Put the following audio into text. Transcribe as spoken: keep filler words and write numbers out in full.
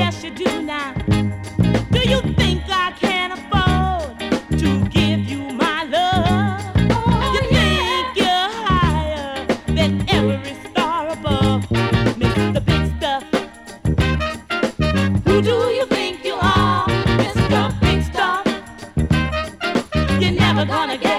yes you do now. Do you think I can afford to give you my love? Oh, you think yeah. You're higher than every star above, Mister Big Stuff? Who do you think you are, Mister Big Stuff? You're never gonna get